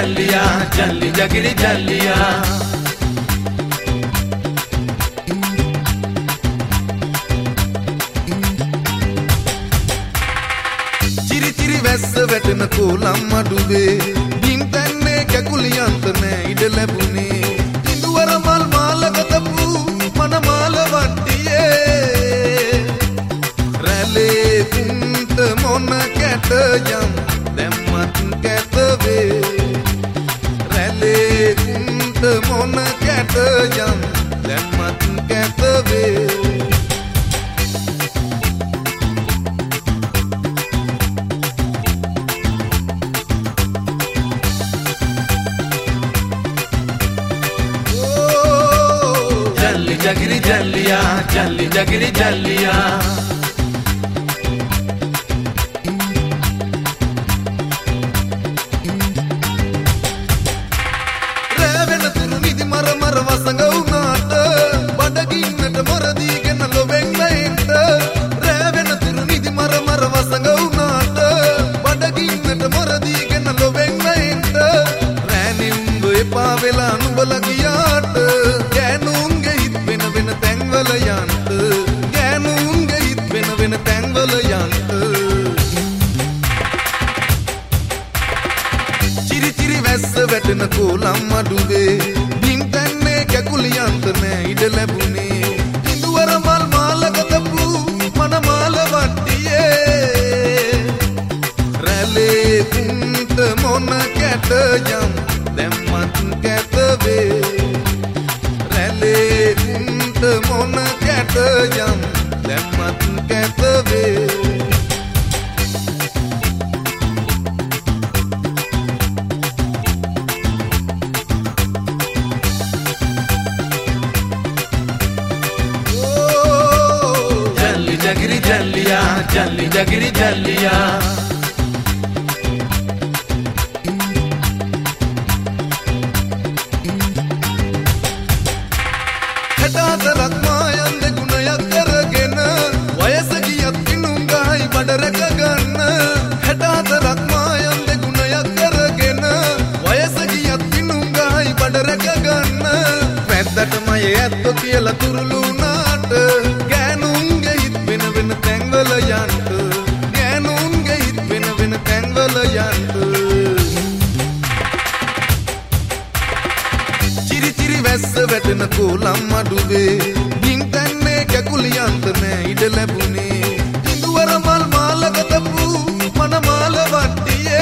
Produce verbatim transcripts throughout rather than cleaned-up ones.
जल्लिया जल्ली जगरी जल्लिया चिरी चिरी වැස්ස වැටෙන කොලම් අඩුවේ බිම් තන්නේ කැකුලියන්ත නෑ ඉඩ ලැබුණේ ඉඳුවර මල් මාලකතපු මන මාල වට්ටියේ රැලේ කුන්ට මොන කැට යම් දැම්මත් කැත වේ රැලේ කුන්ට මොන කැට යම් දැම්මත් කැත වේ जगरी जल्लिया जल्ली जगरी जल्लिया රැවෙන තුරු නිදි මර මර වසඟ වුණාට බඩගින්නට මොරදීගෙන ලොවෙන් නැෙන්න රැවෙන තුරු නිදි මර මර වසඟ වුණාට බඩගින්නට මොරදීගෙන ලොවෙන් නැෙන්න රැණි උඹ එපා වෙලා නුඹලා ගියාට ගෑනුන්ගේ හිත් වෙන වෙන තැන්වල යන්ත ගෑනුන්ගේ හිත් වෙන වෙන තැන්වල යන්ත चिरी चिरी වැස්ස වැටෙන කොලම් අඩුවේ බිම් තන්නේ කැකුලියන්ත නෑ ඉඩ ලැබුණේ ඉඳුවර මල් මාලකතපු මන මාල වට්ටියේ රැලේ කුන්ට මොන කැට යම් දැම්මත් කැත වේ රැලේ කුන්ට මොන කැට යම් දැම්මත් කැත වේ जगरी जल्लिया जल्ली जगरी जल्लिया හටාතරක් මායන්ද ගුණයක් කරගෙන වයස ගියත් පිනුංගයි බඩ රැක ගන්න හටාතරක් මායන්ද ගුණයක් කරගෙන වයස ගියත් පිනුංගයි බඩ රැක ගන්න වැද්දටම ඇත්ත කියලා තුරුළු නාට ගෑනුන්ගේ හිත් වෙන වෙන තැන්වල යන්ත ගෑනුන්ගේ හිත් වෙන වෙන තැන්වල යන්ත चिरी चिरी වැස්ස වැටෙන කොලම් අඩුවේ බිම් තන්නේ කැකුලියන්ත නෑ ඉඩ ලැබුණේ ඉඳුවර මල් මාලකතපු මන මාල වට්ටියේ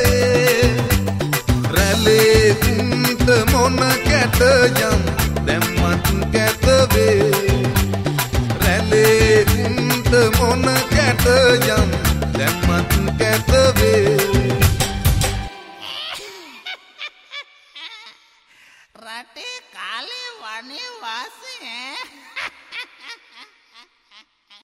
රැලේ කුන්ට මොන කැට යම් දැම්මත් කැත වේ රැලේ කුන්ට මොන කැට යම් දැම්මත් කැත වේ